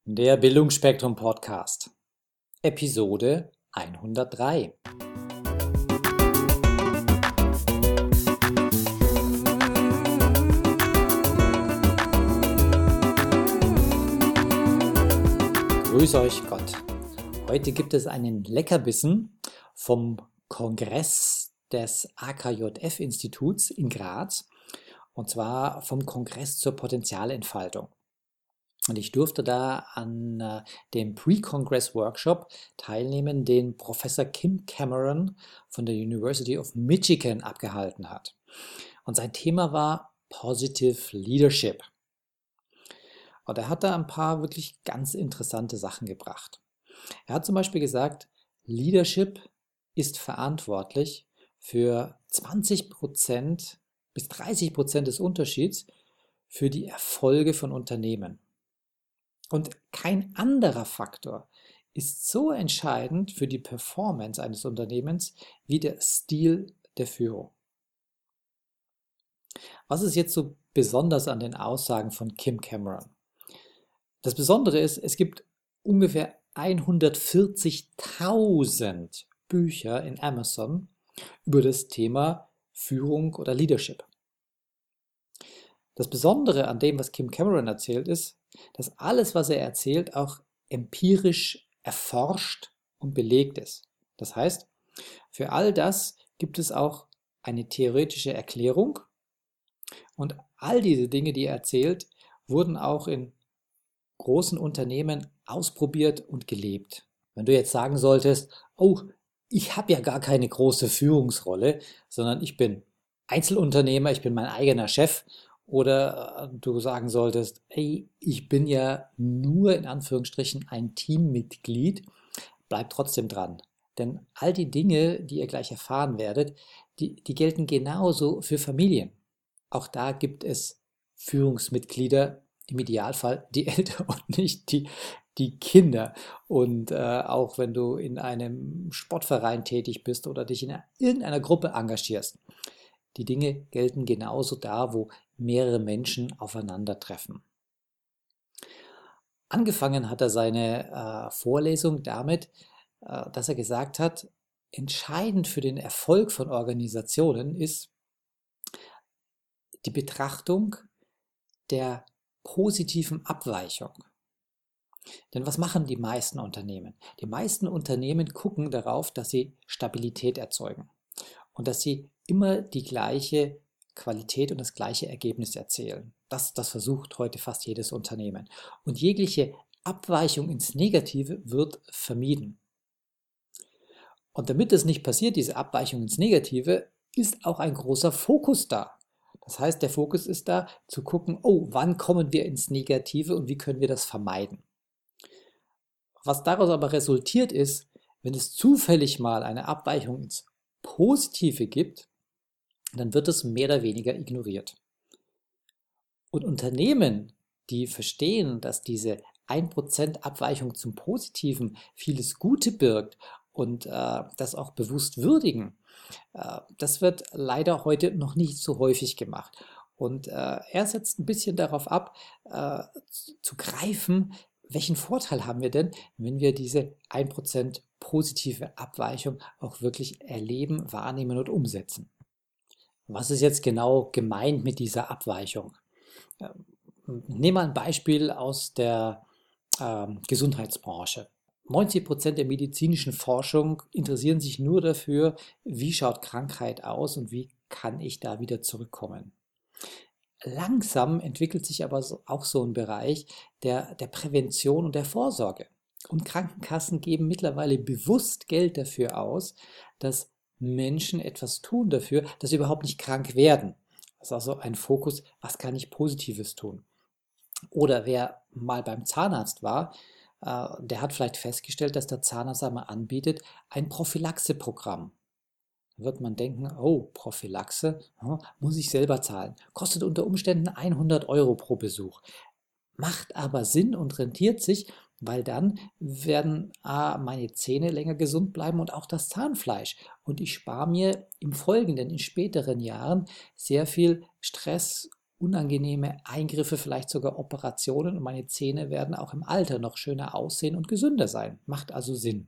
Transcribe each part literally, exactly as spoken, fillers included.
Der Bildungsspektrum Podcast, Episode hundertdrei. Grüß euch Gott. Heute gibt es einen Leckerbissen vom Kongress des A K J F-Instituts in Graz, und zwar vom Kongress zur Potenzialentfaltung. Und ich durfte da an äh, dem Pre-Congress-Workshop teilnehmen, den Professor Kim Cameron von der University of Michigan abgehalten hat. Und sein Thema war Positive Leadership. Und er hat da ein paar wirklich ganz interessante Sachen gebracht. Er hat zum Beispiel gesagt, Leadership ist verantwortlich für zwanzig Prozent bis dreißig Prozent des Unterschieds für die Erfolge von Unternehmen. Und kein anderer Faktor ist so entscheidend für die Performance eines Unternehmens wie der Stil der Führung. Was ist jetzt so besonders an den Aussagen von Kim Cameron? Das Besondere ist, es gibt ungefähr hundertvierzigtausend Bücher in Amazon über das Thema Führung oder Leadership. Das Besondere an dem, was Kim Cameron erzählt, ist, dass alles, was er erzählt, auch empirisch erforscht und belegt ist. Das heißt, für all das gibt es auch eine theoretische Erklärung, und all diese Dinge, die er erzählt, wurden auch in großen Unternehmen ausprobiert und gelebt. Wenn du jetzt sagen solltest, oh, ich habe ja gar keine große Führungsrolle, sondern ich bin Einzelunternehmer, ich bin mein eigener Chef, oder du sagen solltest, ey, ich bin ja nur in Anführungsstrichen ein Teammitglied, bleib trotzdem dran. Denn all die Dinge, die ihr gleich erfahren werdet, die, die gelten genauso für Familien. Auch da gibt es Führungsmitglieder, im Idealfall die Eltern und nicht die, die Kinder. Und äh, auch wenn du in einem Sportverein tätig bist oder dich in irgendeiner Gruppe engagierst, die Dinge gelten genauso da, wo mehrere Menschen aufeinandertreffen. Angefangen hat er seine äh, Vorlesung damit, äh, dass er gesagt hat, entscheidend für den Erfolg von Organisationen ist die Betrachtung der positiven Abweichung. Denn was machen die meisten Unternehmen? Die meisten Unternehmen gucken darauf, dass sie Stabilität erzeugen und dass sie immer die gleiche Qualität und das gleiche Ergebnis erzielen. Das, das versucht heute fast jedes Unternehmen. Und jegliche Abweichung ins Negative wird vermieden. Und damit es nicht passiert, diese Abweichung ins Negative, ist auch ein großer Fokus da. Das heißt, der Fokus ist da, zu gucken, oh, wann kommen wir ins Negative und wie können wir das vermeiden. Was daraus aber resultiert ist, wenn es zufällig mal eine Abweichung ins Positive gibt, dann wird es mehr oder weniger ignoriert. Und Unternehmen, die verstehen, dass diese ein Prozent Abweichung zum Positiven vieles Gute birgt und äh, das auch bewusst würdigen, äh, das wird leider heute noch nicht so häufig gemacht. Und äh, er setzt ein bisschen darauf ab, äh, zu, zu greifen, welchen Vorteil haben wir denn, wenn wir diese ein Prozent positive Abweichung auch wirklich erleben, wahrnehmen und umsetzen. Was ist jetzt genau gemeint mit dieser Abweichung? Nehmen wir ein Beispiel aus der ähm, Gesundheitsbranche. neunzig Prozent der medizinischen Forschung interessieren sich nur dafür, wie schaut Krankheit aus und wie kann ich da wieder zurückkommen. Langsam entwickelt sich aber so, auch so ein Bereich der, der Prävention und der Vorsorge. Und Krankenkassen geben mittlerweile bewusst Geld dafür aus, dass Menschen etwas tun dafür, dass sie überhaupt nicht krank werden. Das ist also ein Fokus, was kann ich Positives tun? Oder wer mal beim Zahnarzt war, äh, der hat vielleicht festgestellt, dass der Zahnarzt einmal anbietet, ein Prophylaxe-Programm. Da wird man denken, oh, Prophylaxe, hm, muss ich selber zahlen. Kostet unter Umständen hundert Euro pro Besuch. Macht aber Sinn und rentiert sich, weil dann werden A, meine Zähne länger gesund bleiben und auch das Zahnfleisch. Und ich spare mir im Folgenden, in späteren Jahren sehr viel Stress unangenehme Eingriffe, vielleicht sogar Operationen und meine Zähne werden auch im Alter noch schöner aussehen und gesünder sein. Macht also Sinn.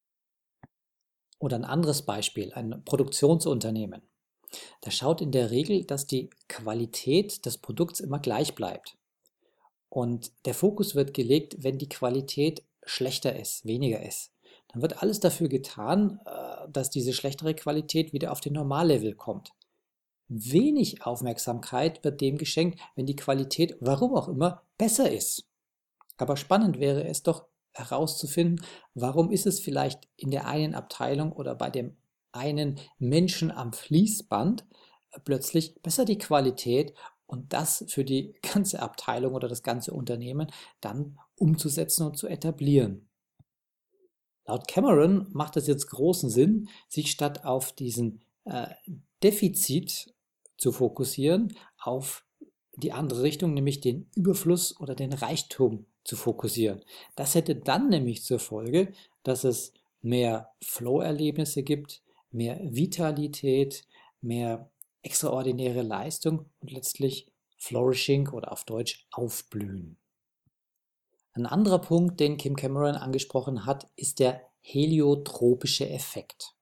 Oder ein anderes Beispiel, ein Produktionsunternehmen. Da schaut in der Regel, dass die Qualität des Produkts immer gleich bleibt. Und der Fokus wird gelegt, wenn die Qualität schlechter ist, weniger ist. Dann wird alles dafür getan, dass diese schlechtere Qualität wieder auf den Normallevel kommt. Wenig Aufmerksamkeit wird dem geschenkt, wenn die Qualität, warum auch immer, besser ist. Aber spannend wäre es doch herauszufinden, warum ist es vielleicht in der einen Abteilung oder bei dem einen Menschen am Fließband plötzlich besser die Qualität und das für die ganze Abteilung oder das ganze Unternehmen dann umzusetzen und zu etablieren. Laut Cameron macht es jetzt großen Sinn, sich statt auf diesen äh, Defizit zu fokussieren, auf die andere Richtung, nämlich den Überfluss oder den Reichtum zu fokussieren. Das hätte dann nämlich zur Folge, dass es mehr Flow-Erlebnisse gibt, mehr Vitalität, mehr extraordinäre Leistung und letztlich Flourishing oder auf Deutsch Aufblühen. Ein anderer Punkt, den Kim Cameron angesprochen hat, ist der heliotropische Effekt.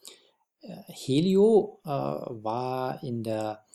Helio äh, war in der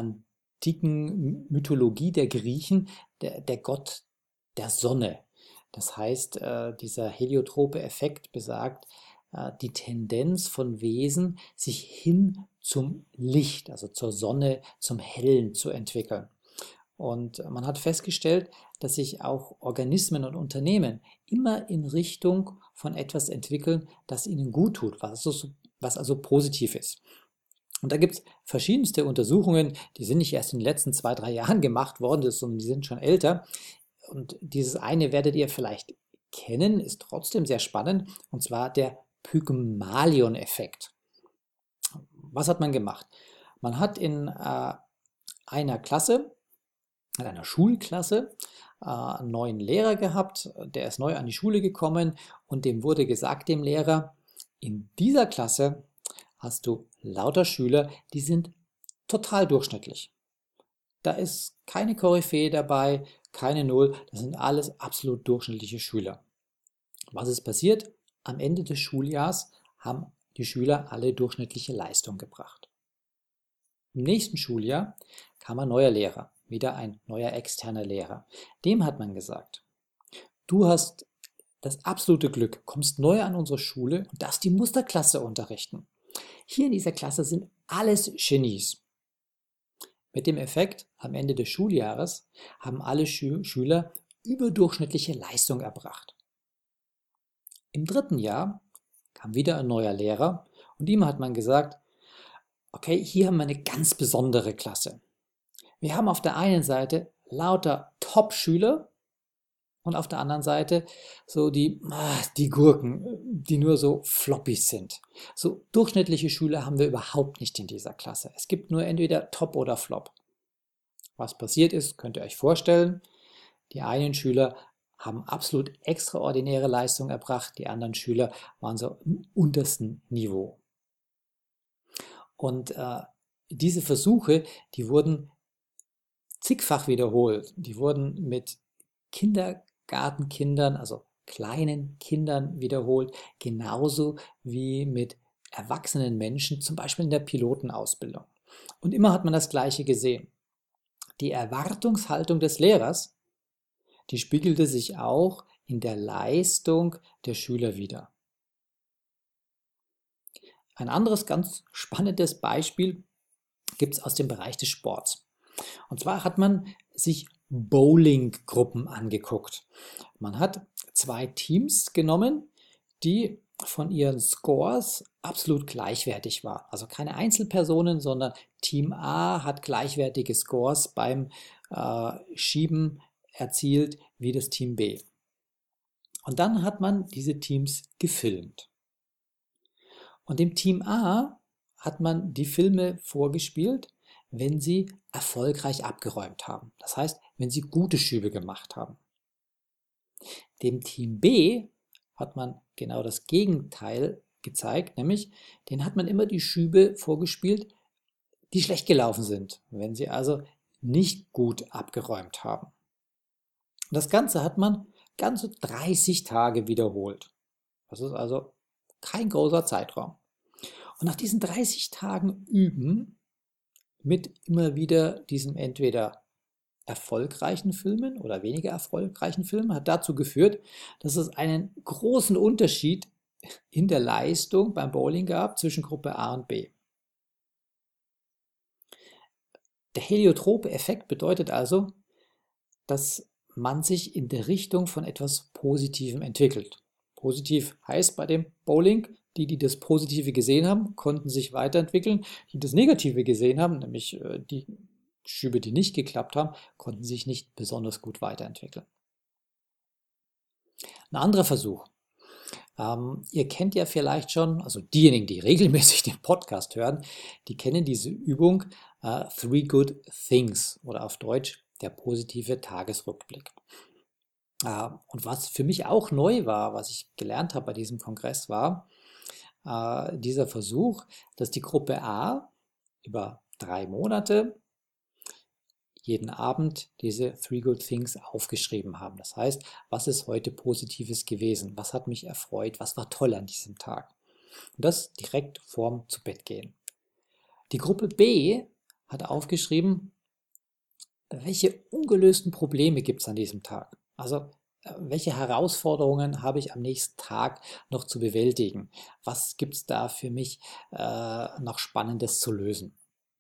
antiken Mythologie der Griechen der, der Gott der Sonne. Das heißt, äh, dieser heliotrope Effekt besagt äh, die Tendenz von Wesen, sich hin zum Licht, also zur Sonne, zum Hellen zu entwickeln. Und man hat festgestellt, dass sich auch Organismen und Unternehmen immer in Richtung von etwas entwickeln, das ihnen gut tut, was also, was also positiv ist. Und da gibt es verschiedenste Untersuchungen, die sind nicht erst in den letzten zwei, drei Jahren gemacht worden, sondern die sind schon älter. Und dieses eine werdet ihr vielleicht kennen, ist trotzdem sehr spannend, und zwar der Pygmalion-Effekt. Was hat man gemacht? Man hat in äh, einer Klasse, in einer Schulklasse, äh, einen neuen Lehrer gehabt, der ist neu an die Schule gekommen und dem wurde gesagt, dem Lehrer, in dieser Klasse hast du lauter Schüler, die sind total durchschnittlich. Da ist keine Koryphäe dabei, keine Null, das sind alles absolut durchschnittliche Schüler. Was ist passiert? Am Ende des Schuljahrs haben die Schüler alle durchschnittliche Leistung gebracht. Im nächsten Schuljahr kam ein neuer Lehrer, wieder ein neuer externer Lehrer. Dem hat man gesagt, du hast das absolute Glück, kommst neu an unsere Schule und darfst die Musterklasse unterrichten. Hier in dieser Klasse sind alles Genies. Mit dem Effekt, am Ende des Schuljahres haben alle Schü- Schüler überdurchschnittliche Leistung erbracht. Im dritten Jahr kam wieder ein neuer Lehrer und ihm hat man gesagt, okay, hier haben wir eine ganz besondere Klasse. Wir haben auf der einen Seite lauter Top-Schüler und auf der anderen Seite so die, die Gurken, die nur so Floppies sind. So durchschnittliche Schüler haben wir überhaupt nicht in dieser Klasse. Es gibt nur entweder Top oder Flop. Was passiert ist, könnt ihr euch vorstellen. Die einen Schüler haben absolut extraordinäre Leistung erbracht, die anderen Schüler waren so im untersten Niveau. Und äh, diese Versuche, die wurden zigfach wiederholt. Die wurden mit Kindergartenkindern, also kleinen Kindern wiederholt, genauso wie mit erwachsenen Menschen, zum Beispiel in der Pilotenausbildung. Und immer hat man das Gleiche gesehen. Die Erwartungshaltung des Lehrers, die spiegelte sich auch in der Leistung der Schüler wider. Ein anderes ganz spannendes Beispiel gibt es aus dem Bereich des Sports. Und zwar hat man sich Bowling-Gruppen angeguckt. Man hat zwei Teams genommen, die von ihren Scores absolut gleichwertig waren. Also keine Einzelpersonen, sondern Team A hat gleichwertige Scores beim äh, Schieben erzielt wie das Team B. Und dann hat man diese Teams gefilmt. Und dem Team A hat man die Filme vorgespielt, wenn sie erfolgreich abgeräumt haben. Das heißt, wenn sie gute Schübe gemacht haben. Dem Team B hat man genau das Gegenteil gezeigt, nämlich den hat man immer die Schübe vorgespielt, die schlecht gelaufen sind. Wenn sie also nicht gut abgeräumt haben. Das Ganze hat man ganze dreißig Tage wiederholt. Das ist also kein großer Zeitraum. Und nach diesen dreißig Tagen Üben mit immer wieder diesem entweder erfolgreichen Filmen oder weniger erfolgreichen Filmen hat dazu geführt, dass es einen großen Unterschied in der Leistung beim Bowling gab zwischen Gruppe A und B. Der heliotrope Effekt bedeutet also, dass man sich in der Richtung von etwas Positivem entwickelt. Positiv heißt bei dem Bowling, die, die das Positive gesehen haben, konnten sich weiterentwickeln. Die das Negative gesehen haben, nämlich die Schübe, die nicht geklappt haben, konnten sich nicht besonders gut weiterentwickeln. Ein anderer Versuch. Ähm, ihr kennt ja vielleicht schon, also diejenigen, die regelmäßig den Podcast hören, die kennen diese Übung äh, Three Good Things oder auf Deutsch der positive Tagesrückblick. Äh, und was für mich auch neu war, was ich gelernt habe bei diesem Kongress, war äh, dieser Versuch, dass die Gruppe A über drei Monate jeden Abend diese Three Good Things aufgeschrieben haben. Das heißt, was ist heute Positives gewesen? Was hat mich erfreut? Was war toll an diesem Tag? Und das direkt vorm Zubettgehen. Die Gruppe B hat aufgeschrieben, welche ungelösten Probleme gibt es an diesem Tag? Also, welche Herausforderungen habe ich am nächsten Tag noch zu bewältigen? Was gibt es da für mich äh, noch Spannendes zu lösen?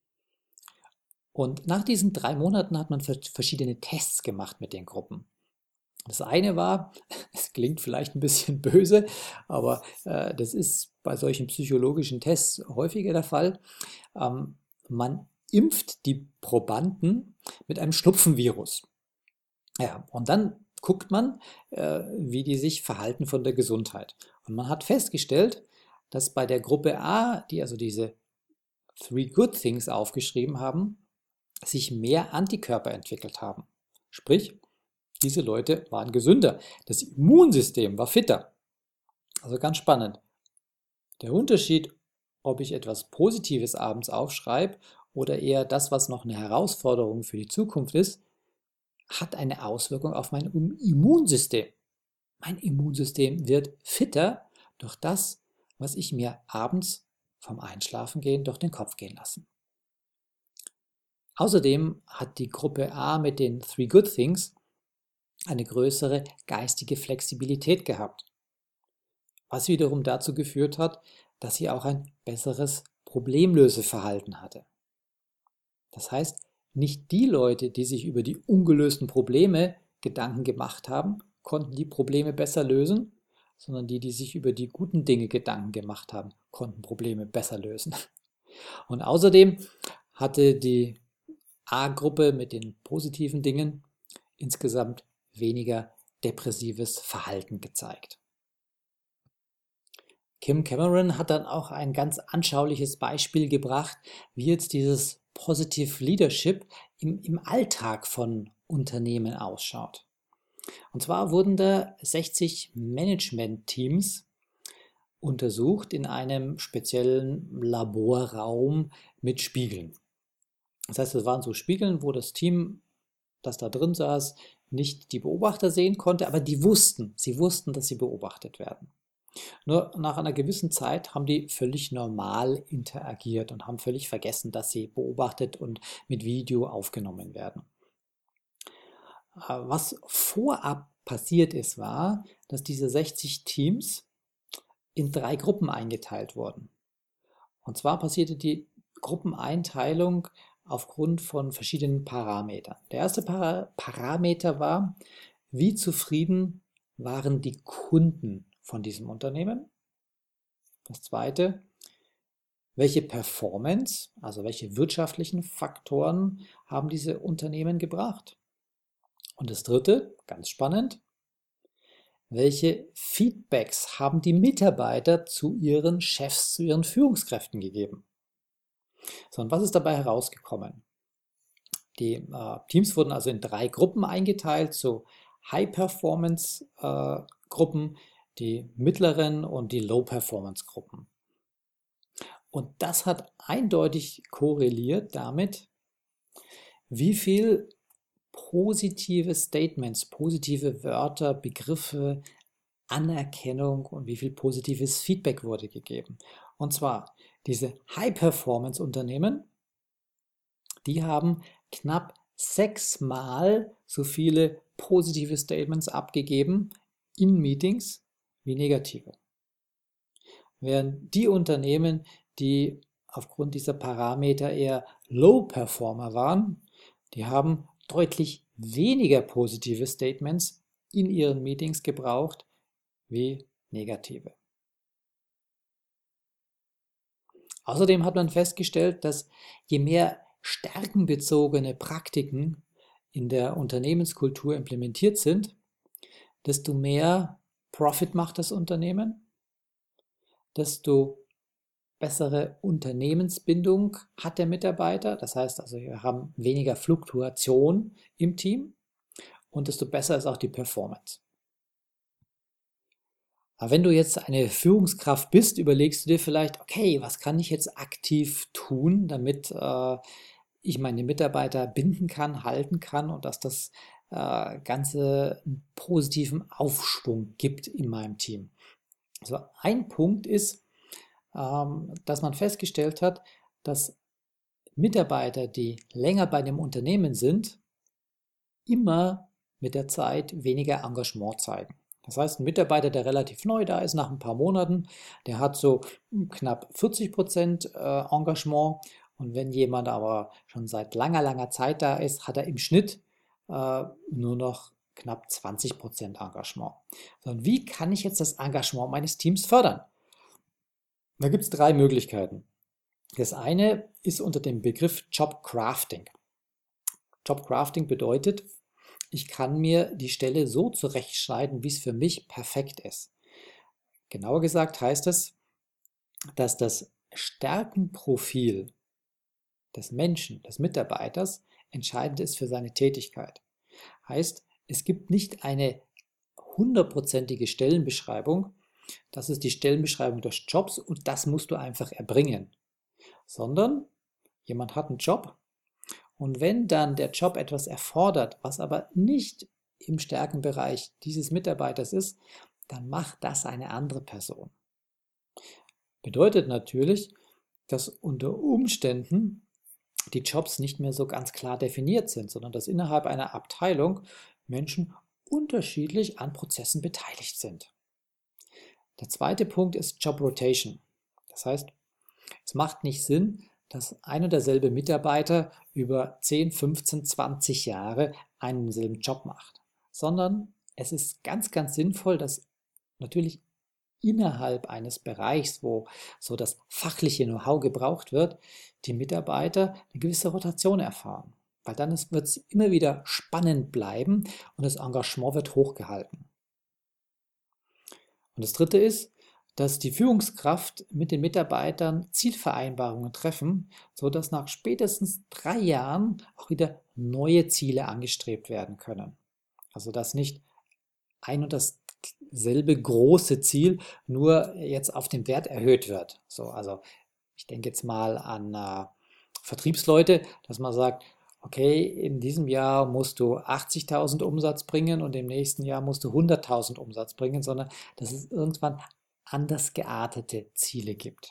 Und nach diesen drei Monaten hat man verschiedene Tests gemacht mit den Gruppen. Das eine war, es klingt vielleicht ein bisschen böse, aber äh, das ist bei solchen psychologischen Tests häufiger der Fall. Ähm, man impft die Probanden mit einem Schnupfenvirus. Ja, und dann guckt man, äh, wie die sich verhalten von der Gesundheit. Und man hat festgestellt, dass bei der Gruppe A, die also diese Three Good Things aufgeschrieben haben, sich mehr Antikörper entwickelt haben. Sprich, diese Leute waren gesünder. Das Immunsystem war fitter. Also ganz spannend. Der Unterschied, ob ich etwas Positives abends aufschreibe oder eher das, was noch eine Herausforderung für die Zukunft ist, hat eine Auswirkung auf mein Immunsystem. Mein Immunsystem wird fitter durch das, was ich mir abends vom Einschlafengehen durch den Kopf gehen lasse. Außerdem hat die Gruppe A mit den Three Good Things eine größere geistige Flexibilität gehabt, was wiederum dazu geführt hat, dass sie auch ein besseres Problemlöseverhalten hatte. Das heißt, nicht die Leute, die sich über die ungelösten Probleme Gedanken gemacht haben, konnten die Probleme besser lösen, sondern die, die sich über die guten Dinge Gedanken gemacht haben, konnten Probleme besser lösen. Und außerdem hatte die A-Gruppe mit den positiven Dingen insgesamt weniger depressives Verhalten gezeigt. Kim Cameron hat dann auch ein ganz anschauliches Beispiel gebracht, wie jetzt dieses Positive Leadership im, im Alltag von Unternehmen ausschaut. Und zwar wurden da sechzig Management-Teams untersucht in einem speziellen Laborraum mit Spiegeln. Das heißt, es waren so Spiegeln, wo das Team, das da drin saß, nicht die Beobachter sehen konnte, aber die wussten, sie wussten, dass sie beobachtet werden. Nur nach einer gewissen Zeit haben die völlig normal interagiert und haben völlig vergessen, dass sie beobachtet und mit Video aufgenommen werden. Was vorab passiert ist, war, dass diese sechzig Teams in drei Gruppen eingeteilt wurden. Und zwar passierte die Gruppeneinteilung aufgrund von verschiedenen Parametern. Der erste Para- Parameter war, wie zufrieden waren die Kunden von diesem Unternehmen. Das zweite, welche Performance, also welche wirtschaftlichen Faktoren haben diese Unternehmen gebracht. Und das dritte, ganz spannend, welche Feedbacks haben die Mitarbeiter zu ihren Chefs, zu ihren Führungskräften gegeben. So, und was ist dabei herausgekommen? Die äh, Teams wurden also in drei Gruppen eingeteilt, so High-Performance-Gruppen, äh, die mittleren und die Low-Performance-Gruppen. Und das hat eindeutig korreliert damit, wie viel positive Statements, positive Wörter, Begriffe, Anerkennung und wie viel positives Feedback wurde gegeben. Und zwar diese High-Performance-Unternehmen, die haben knapp sechsmal so viele positive Statements abgegeben in Meetings wie negative. Während die Unternehmen, die aufgrund dieser Parameter eher Low-Performer waren, die haben deutlich weniger positive Statements in ihren Meetings gebraucht wie negative. Außerdem hat man festgestellt, dass je mehr stärkenbezogene Praktiken in der Unternehmenskultur implementiert sind, desto mehr Profit macht das Unternehmen, desto bessere Unternehmensbindung hat der Mitarbeiter. Das heißt also, wir haben weniger Fluktuation im Team und desto besser ist auch die Performance. Aber wenn du jetzt eine Führungskraft bist, überlegst du dir vielleicht, okay, was kann ich jetzt aktiv tun, damit äh, ich meine Mitarbeiter binden kann, halten kann und dass das äh, Ganze einen positiven Aufschwung gibt in meinem Team. Also ein Punkt ist, ähm, dass man festgestellt hat, dass Mitarbeiter, die länger bei dem Unternehmen sind, immer mit der Zeit weniger Engagement zeigen. Das heißt, ein Mitarbeiter, der relativ neu da ist, nach ein paar Monaten, der hat so knapp vierzig Prozent äh, Engagement. Und wenn jemand aber schon seit langer, langer Zeit da ist, hat er im Schnitt äh, nur noch knapp zwanzig Prozent Engagement. So, und wie kann ich jetzt das Engagement meines Teams fördern? Da gibt es drei Möglichkeiten. Das eine ist unter dem Begriff Job Crafting. Job Crafting bedeutet, ich kann mir die Stelle so zurechtschneiden, wie es für mich perfekt ist. Genauer gesagt heißt es, dass das Stärkenprofil des Menschen, des Mitarbeiters, entscheidend ist für seine Tätigkeit. Heißt, es gibt nicht eine hundertprozentige Stellenbeschreibung, das ist die Stellenbeschreibung des Jobs und das musst du einfach erbringen, sondern jemand hat einen Job. Und wenn dann der Job etwas erfordert, was aber nicht im Stärkenbereich dieses Mitarbeiters ist, dann macht das eine andere Person. Bedeutet natürlich, dass unter Umständen die Jobs nicht mehr so ganz klar definiert sind, sondern dass innerhalb einer Abteilung Menschen unterschiedlich an Prozessen beteiligt sind. Der zweite Punkt ist Job Rotation. Das heißt, es macht nicht Sinn, dass ein und derselbe Mitarbeiter über zehn, fünfzehn, zwanzig Jahre einen und denselben Job macht, sondern es ist ganz, ganz sinnvoll, dass natürlich innerhalb eines Bereichs, wo so das fachliche Know-how gebraucht wird, die Mitarbeiter eine gewisse Rotation erfahren, weil dann wird es immer wieder spannend bleiben und das Engagement wird hochgehalten. Und das Dritte ist, dass die Führungskraft mit den Mitarbeitern Zielvereinbarungen treffen, sodass nach spätestens drei Jahren auch wieder neue Ziele angestrebt werden können. Also dass nicht ein und dasselbe große Ziel nur jetzt auf den Wert erhöht wird. So, also ich denke jetzt mal an äh, Vertriebsleute, dass man sagt, okay, in diesem Jahr musst du achtzigtausend Umsatz bringen und im nächsten Jahr musst du hunderttausend Umsatz bringen, sondern dass es irgendwann anders geartete Ziele gibt.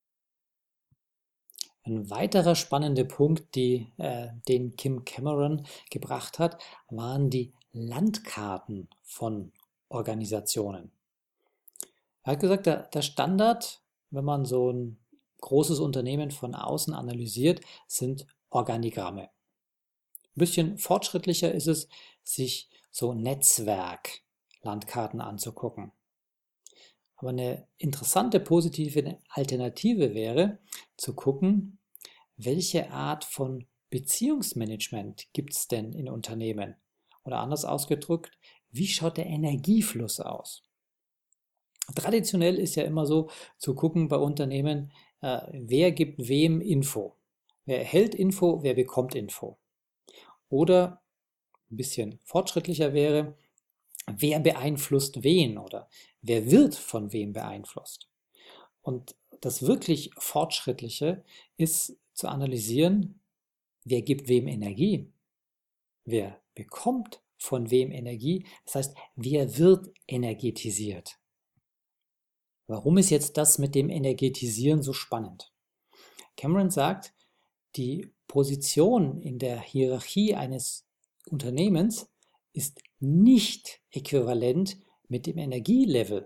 Ein weiterer spannender Punkt, die, äh, den Kim Cameron gebracht hat, waren die Landkarten von Organisationen. Er hat gesagt, der, der Standard, wenn man so ein großes Unternehmen von außen analysiert, sind Organigramme. Ein bisschen fortschrittlicher ist es, sich so Netzwerk-Landkarten anzugucken. Aber eine interessante positive Alternative wäre, zu gucken, welche Art von Beziehungsmanagement gibt es denn in Unternehmen? Oder anders ausgedrückt, wie schaut der Energiefluss aus? Traditionell ist ja immer so zu gucken bei Unternehmen, äh, wer gibt wem Info? Wer erhält Info, wer bekommt Info? Oder ein bisschen fortschrittlicher wäre, wer beeinflusst wen oder wer wird von wem beeinflusst. Und das wirklich Fortschrittliche ist zu analysieren, wer gibt wem Energie? Wer bekommt von wem Energie? Das heißt, wer wird energetisiert? Warum ist jetzt das mit dem Energetisieren so spannend? Cameron sagt, die Position in der Hierarchie eines Unternehmens ist nicht äquivalent mit dem Energielevel.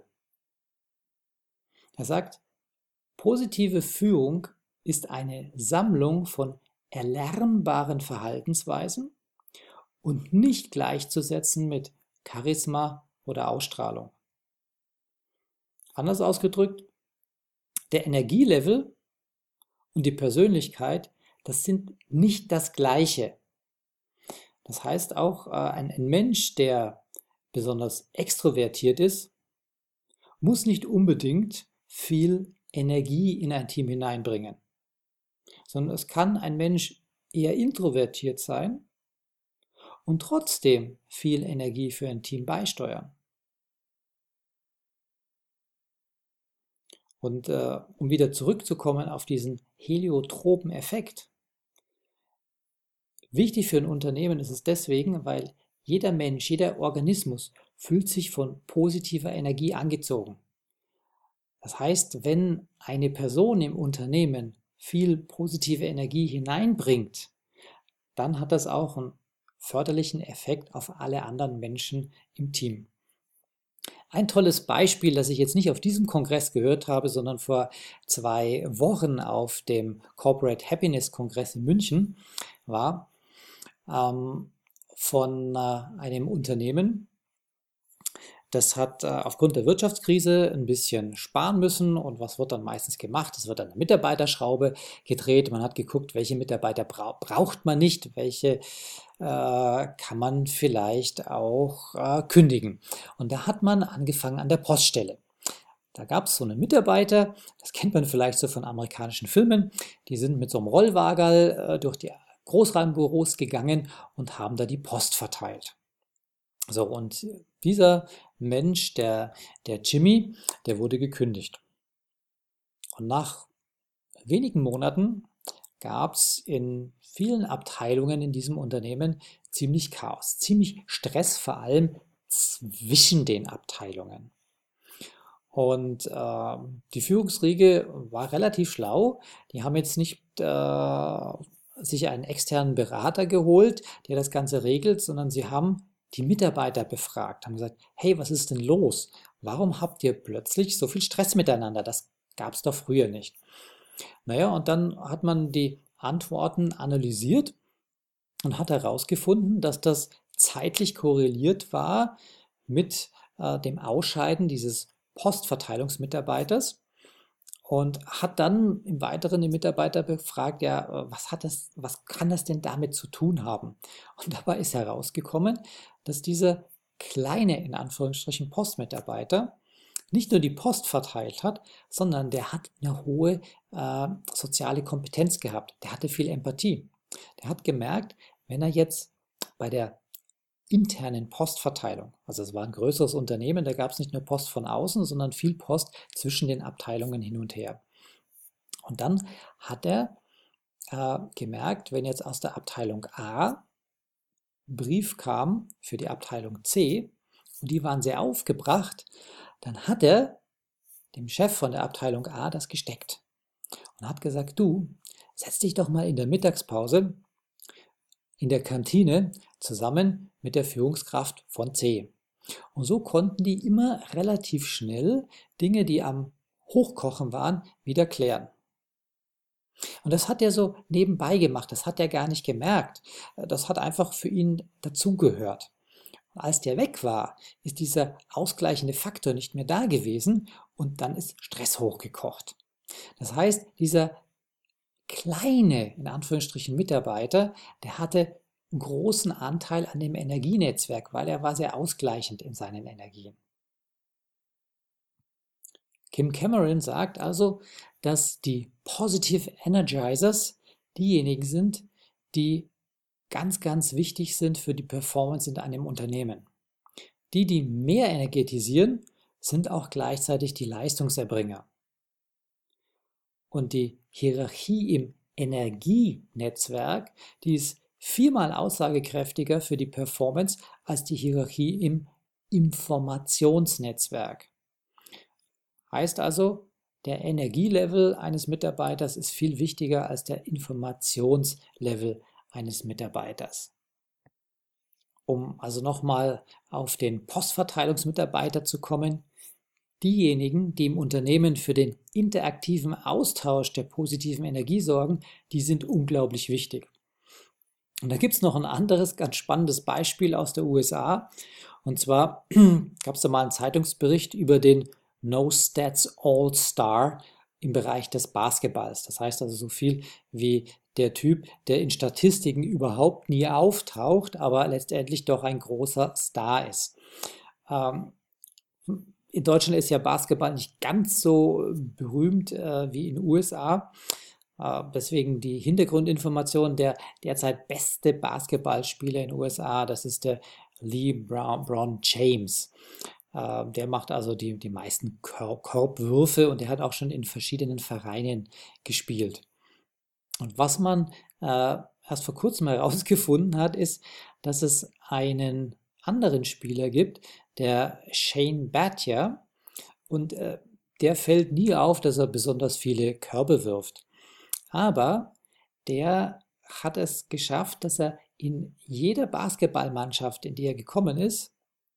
Er sagt, positive Führung ist eine Sammlung von erlernbaren Verhaltensweisen und nicht gleichzusetzen mit Charisma oder Ausstrahlung. Anders ausgedrückt, der Energielevel und die Persönlichkeit, das sind nicht das Gleiche. Das heißt auch, ein Mensch, der besonders extrovertiert ist, muss nicht unbedingt viel Energie in ein Team hineinbringen, sondern es kann ein Mensch eher introvertiert sein und trotzdem viel Energie für ein Team beisteuern. Und äh, um wieder zurückzukommen auf diesen heliotropen Effekt. Wichtig für ein Unternehmen ist es deswegen, weil jeder Mensch, jeder Organismus fühlt sich von positiver Energie angezogen. Das heißt, wenn eine Person im Unternehmen viel positive Energie hineinbringt, dann hat das auch einen förderlichen Effekt auf alle anderen Menschen im Team. Ein tolles Beispiel, das ich jetzt nicht auf diesem Kongress gehört habe, sondern vor zwei Wochen auf dem Corporate Happiness Kongress in München, war ähm, von äh, einem Unternehmen. Das hat äh, aufgrund der Wirtschaftskrise ein bisschen sparen müssen. Und was wird dann meistens gemacht? Es wird an der Mitarbeiterschraube gedreht. Man hat geguckt, welche Mitarbeiter bra braucht man nicht, welche äh, kann man vielleicht auch äh, kündigen. Und da hat man angefangen an der Poststelle. Da gab es so einen Mitarbeiter, das kennt man vielleicht so von amerikanischen Filmen, die sind mit so einem Rollwagerl äh, durch die Großraumbüros gegangen und haben da die Post verteilt. So, und dieser Mensch, der, der Jimmy, der wurde gekündigt. Und nach wenigen Monaten gab es in vielen Abteilungen in diesem Unternehmen ziemlich Chaos, ziemlich Stress, vor allem zwischen den Abteilungen. Und äh, die Führungsriege war relativ schlau. Die haben jetzt nicht äh, sich einen externen Berater geholt, der das Ganze regelt, sondern sie haben die Mitarbeiter befragt, haben gesagt, hey, was ist denn los? Warum habt ihr plötzlich so viel Stress miteinander? Das gab es doch früher nicht. Naja, und dann hat man die Antworten analysiert und hat herausgefunden, dass das zeitlich korreliert war mit äh, dem Ausscheiden dieses Postverteilungsmitarbeiters und hat dann im Weiteren die Mitarbeiter befragt, ja, was hat das, was kann das denn damit zu tun haben? Und dabei ist herausgekommen, dass dieser kleine, in Anführungsstrichen, Postmitarbeiter nicht nur die Post verteilt hat, sondern der hat eine hohe äh, soziale Kompetenz gehabt. Der hatte viel Empathie. Der hat gemerkt, wenn er jetzt bei der internen Postverteilung, also es war ein größeres Unternehmen, da gab es nicht nur Post von außen, sondern viel Post zwischen den Abteilungen hin und her. Und dann hat er äh, gemerkt, wenn jetzt aus der Abteilung A ein Brief kam für die Abteilung C und die waren sehr aufgebracht, dann hat er dem Chef von der Abteilung A das gesteckt und hat gesagt, du, setz dich doch mal in der Mittagspause in der Kantine zusammen mit der Führungskraft von C. Und so konnten die immer relativ schnell Dinge, die am Hochkochen waren, wieder klären. Und das hat er so nebenbei gemacht, das hat er gar nicht gemerkt. Das hat einfach für ihn dazugehört. Und als der weg war, ist dieser ausgleichende Faktor nicht mehr da gewesen und dann ist Stress hochgekocht. Das heißt, dieser kleine, in Anführungsstrichen, Mitarbeiter, der hatte einen großen Anteil an dem Energienetzwerk, weil er war sehr ausgleichend in seinen Energien. Kim Cameron sagt also, dass die Positive Energizers diejenigen sind, die ganz, ganz wichtig sind für die Performance in einem Unternehmen. Die, die mehr energetisieren, sind auch gleichzeitig die Leistungserbringer. Und die Hierarchie im Energienetzwerk, die ist viermal aussagekräftiger für die Performance als die Hierarchie im Informationsnetzwerk. Heißt also, der Energielevel eines Mitarbeiters ist viel wichtiger als der Informationslevel eines Mitarbeiters. Um also nochmal auf den Postverteilungsmitarbeiter zu kommen, diejenigen, die im Unternehmen für den interaktiven Austausch der positiven Energie sorgen, die sind unglaublich wichtig. Und da gibt es noch ein anderes ganz spannendes Beispiel aus der U S A. Und zwar gab es da mal einen Zeitungsbericht über den No Stats All-Star im Bereich des Basketballs. Das heißt also so viel wie der Typ, der in Statistiken überhaupt nie auftaucht, aber letztendlich doch ein großer Star ist. Ähm, in Deutschland ist ja Basketball nicht ganz so berühmt äh, wie in den U S A. Äh, deswegen die Hintergrundinformation, der derzeit beste Basketballspieler in den U S A, das ist der LeBron James. Äh, der macht also die, die meisten Korb Korbwürfe und der hat auch schon in verschiedenen Vereinen gespielt. Und was man äh, erst vor kurzem herausgefunden hat, ist, dass es einen anderen Spieler gibt, der Shane Battier, und äh, der fällt nie auf, dass er besonders viele Körbe wirft. Aber der hat es geschafft, dass er in jeder Basketballmannschaft, in die er gekommen ist,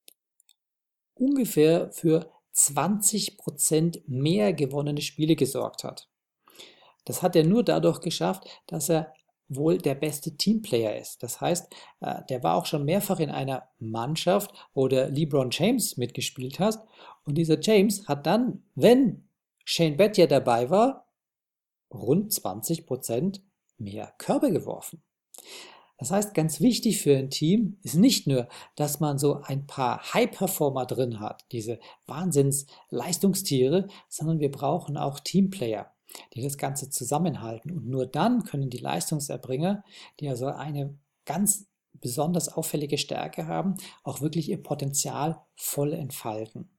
ungefähr für zwanzig Prozent mehr gewonnene Spiele gesorgt hat. Das hat er nur dadurch geschafft, dass er wohl der beste Teamplayer ist. Das heißt, der war auch schon mehrfach in einer Mannschaft, wo der LeBron James mitgespielt hat. Und dieser James hat dann, wenn Shane Battier dabei war, rund zwanzig Prozent mehr Körbe geworfen. Das heißt, ganz wichtig für ein Team ist nicht nur, dass man so ein paar High-Performer drin hat, diese Wahnsinns-Leistungstiere, sondern wir brauchen auch Teamplayer, die das Ganze zusammenhalten. Und nur dann können die Leistungserbringer, die also eine ganz besonders auffällige Stärke haben, auch wirklich ihr Potenzial voll entfalten.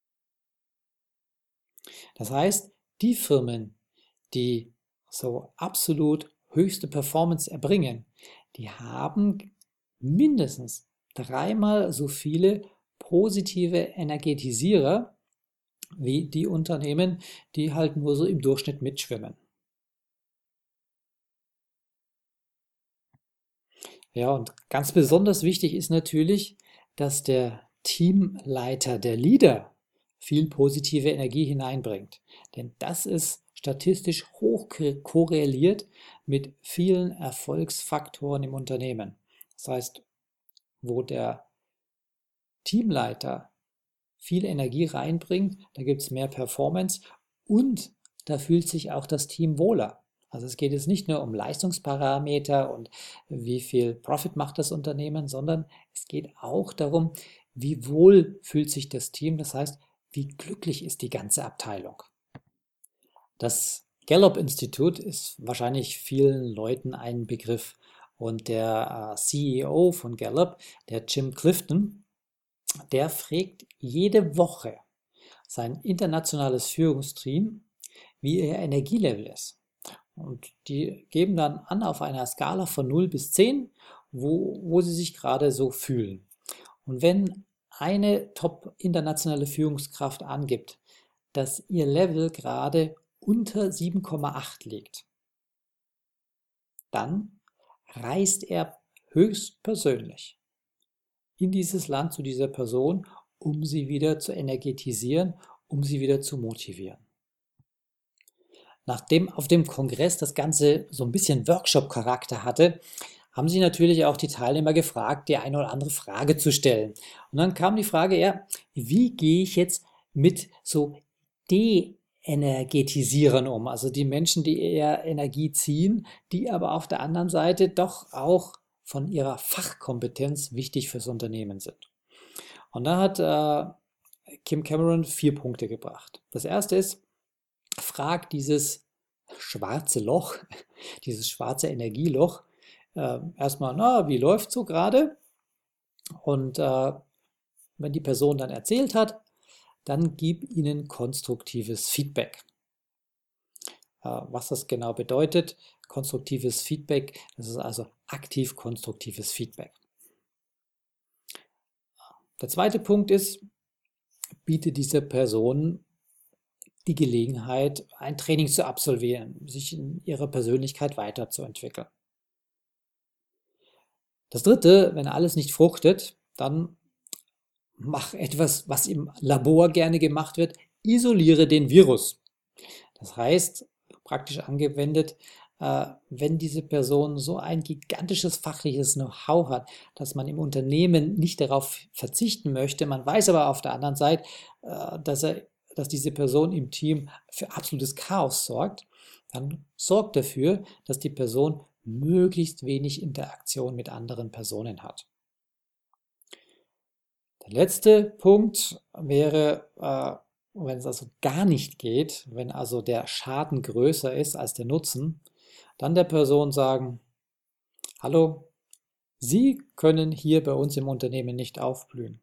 Das heißt, die Firmen, die so absolut höchste Performance erbringen, die haben mindestens dreimal so viele positive Energetisierer wie die Unternehmen, die halt nur so im Durchschnitt mitschwimmen. Ja, und ganz besonders wichtig ist natürlich, dass der Teamleiter, der Leader, viel positive Energie hineinbringt. Denn das ist statistisch hoch korreliert mit vielen Erfolgsfaktoren im Unternehmen. Das heißt, wo der Teamleiter viel Energie reinbringt, da gibt es mehr Performance und da fühlt sich auch das Team wohler. Also es geht jetzt nicht nur um Leistungsparameter und wie viel Profit macht das Unternehmen, sondern es geht auch darum, wie wohl fühlt sich das Team, das heißt, wie glücklich ist die ganze Abteilung. Das Gallup-Institut ist wahrscheinlich vielen Leuten ein Begriff und der C E O von Gallup, der Jim Clifton, der fragt jede Woche sein internationales Führungsteam, wie ihr Energielevel ist. Und die geben dann an auf einer Skala von null bis zehn, wo, wo sie sich gerade so fühlen. Und wenn eine top internationale Führungskraft angibt, dass ihr Level gerade unter sieben Komma acht liegt, dann reist er höchstpersönlich in dieses Land zu dieser Person, um sie wieder zu energetisieren, um sie wieder zu motivieren. Nachdem auf dem Kongress das Ganze so ein bisschen Workshop-Charakter hatte, haben sich natürlich auch die Teilnehmer gefragt, die eine oder andere Frage zu stellen. Und dann kam die Frage, ja, wie gehe ich jetzt mit so De-Energetisierern um? Also die Menschen, die eher Energie ziehen, die aber auf der anderen Seite doch auch von ihrer Fachkompetenz wichtig fürs Unternehmen sind. Und da hat äh, Kim Cameron vier Punkte gebracht. Das erste ist, frag dieses schwarze Loch, dieses schwarze Energieloch, äh, erstmal, na, wie läuft es so gerade? Und äh, wenn die Person dann erzählt hat, dann gib ihnen konstruktives Feedback. was das genau bedeutet. Konstruktives Feedback, das ist also aktiv konstruktives Feedback. Der zweite Punkt ist, biete dieser Person die Gelegenheit, ein Training zu absolvieren, sich in ihrer Persönlichkeit weiterzuentwickeln. Das dritte, wenn alles nicht fruchtet, dann mach etwas, was im Labor gerne gemacht wird, isoliere den Virus. Das heißt, praktisch angewendet, äh, wenn diese Person so ein gigantisches fachliches Know-how hat, dass man im Unternehmen nicht darauf verzichten möchte, man weiß aber auf der anderen Seite, äh, dass, er, dass diese Person im Team für absolutes Chaos sorgt, dann sorgt dafür, dass die Person möglichst wenig Interaktion mit anderen Personen hat. Der letzte Punkt wäre, äh, wenn es also gar nicht geht, wenn also der Schaden größer ist als der Nutzen, dann der Person sagen, hallo, Sie können hier bei uns im Unternehmen nicht aufblühen.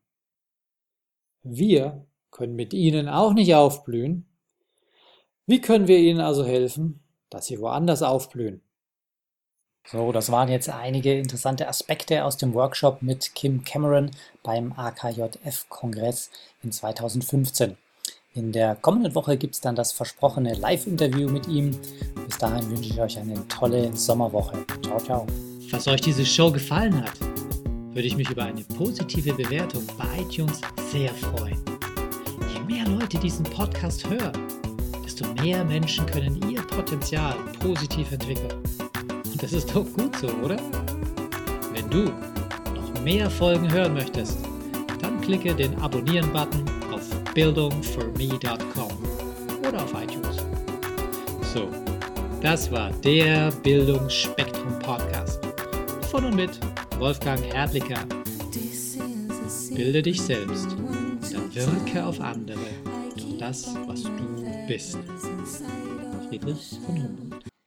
Wir können mit Ihnen auch nicht aufblühen. Wie können wir Ihnen also helfen, dass Sie woanders aufblühen? So, das waren jetzt einige interessante Aspekte aus dem Workshop mit Kim Cameron beim A K J F-Kongress in zweitausendfünfzehn. In der kommenden Woche gibt es dann das versprochene Live-Interview mit ihm. Bis dahin wünsche ich euch eine tolle Sommerwoche. Ciao, ciao. Falls euch diese Show gefallen hat, würde ich mich über eine positive Bewertung bei iTunes sehr freuen. Je mehr Leute diesen Podcast hören, desto mehr Menschen können ihr Potenzial positiv entwickeln. Und das ist doch gut so, oder? Wenn du noch mehr Folgen hören möchtest, dann klicke den Abonnieren-Button auf bildung for me dot com oder auf iTunes. So, das war der Bildungsspektrum-Podcast. Von und mit Wolfgang Herdlicker. Bilde dich selbst, dann wirke auf andere durch das, was du bist. Friedrich von Humboldt.